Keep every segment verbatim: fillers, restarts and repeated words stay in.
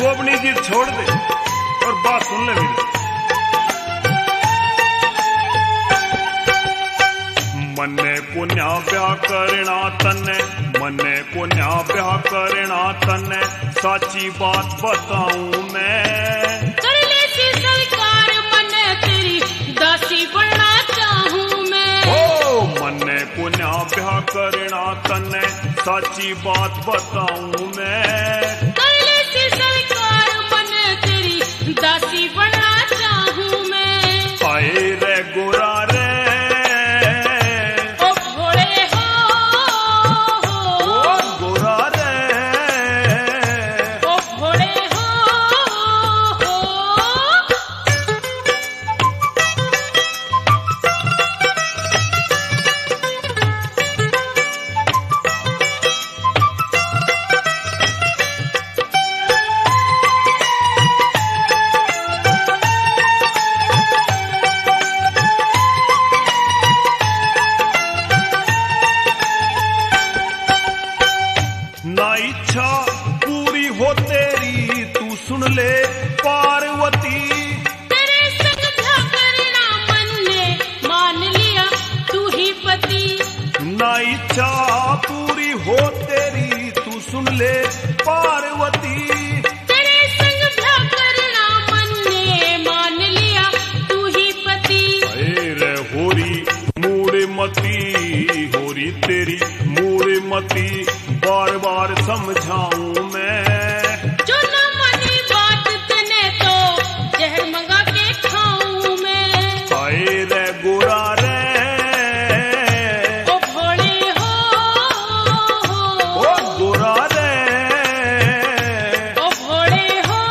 अपनी जिद छोड़ दे और बात सुन ले मेरी। मन्ने पुण्या ब्याह करना तन्ने, मन्ने पुण्या ब्याह करना तन्ने, साची बात बताऊं मैं। कर ले से स्वीकार मन्ने तेरी दासी बनना चाहूं मैं। ओ मन्ने पुण्या ब्याह करना तन्ने, साची बात बताऊं मैं। कर ले से स्वीकार मन्ने तेरी दासी बनना चाहूं मैं। आए रे गोरा रे ना इच्छा पूरी हो तेरी, तू सुन ले पार्वती। तेरे संग ब्याह करना मन्ने मान लिया तू ही पति। ना इच्छा पूरी हो तेरी, तू सुन ले पार्वती। तेरे संग ब्याह करना मन्ने मान लिया तू ही पति। अरे रे होरी मूड़ मती, होरी तेरी मूड़ मती, बार बार समझाऊं मैं। जो न मनी बात तने तो जहर मंगा के खाऊं मैं। आए रे गोरा रे ओ भोले हो, ओ गोरा रे ओ भोले हो,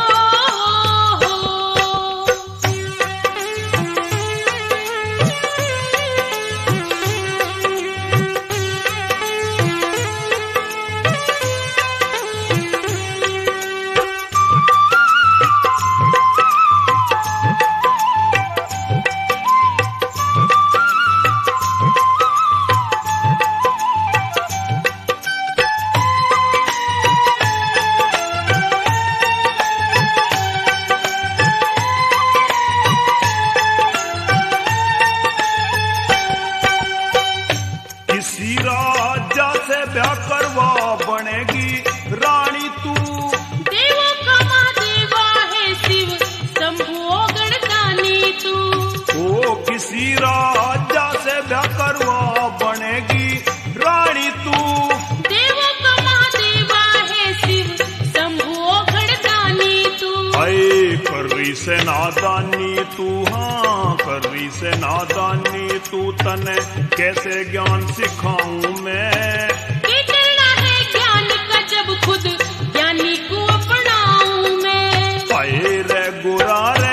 किसी राजा से ब्याह करवा बनेगी रानी तू। देवों का महादेवा है शिव शंभु गणदानी तू। ओ किसी राजा से ब्याह करवा बनेगी रानी तू। देवों का महादेवा है शिव शंभु गणदानी तू। आए कर्री से नादानी तू, हाँ कर्री से नादानी तू, तने कैसे ज्ञान सिखाऊं मैं। ये करना है ज्ञान का जब खुद ज्ञानी को अपनाऊं मैं। आए रे गोरा रे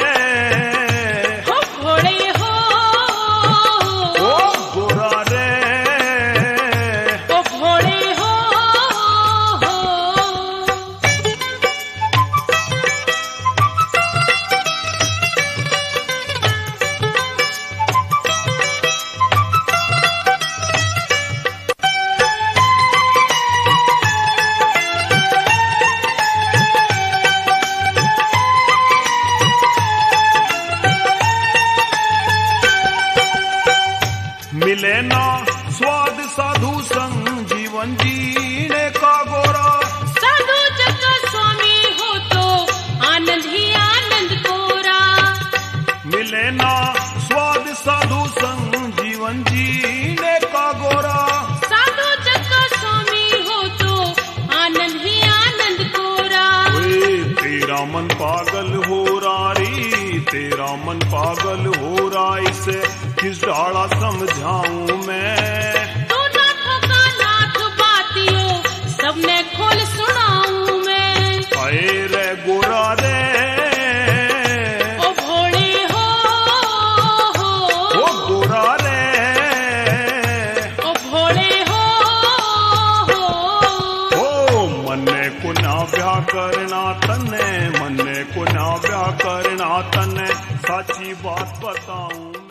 हो भोले हो, ओ गोरा रे ओ भोले हो, मिले ना स्वाद साधु संग जीवन जीने का गोरा। साधु जग का स्वामी हो तो आनंद ही आनंद कोरा। मिले ना स्वाद साधु संग जीवन जीने का गोरा। साधु जग का स्वामी हो तो आनंद ही आनंद कोरा। ओए तेरा मन पागल हो रारी, तेरा मन पागल हो रहा, इसे किस डाला समझाऊं मैं। तू नाथों का नाथ बातियों सबने खोल सुनाऊं मैं। आए रे गोरा रे ओ भोले हो, ओ गोरा रे ओ भोले हो, ओ मन्ने को ना ब्याह करना तन्ने, मन्ने को ना ब्याह करना तन्ने, साची बात बताऊं।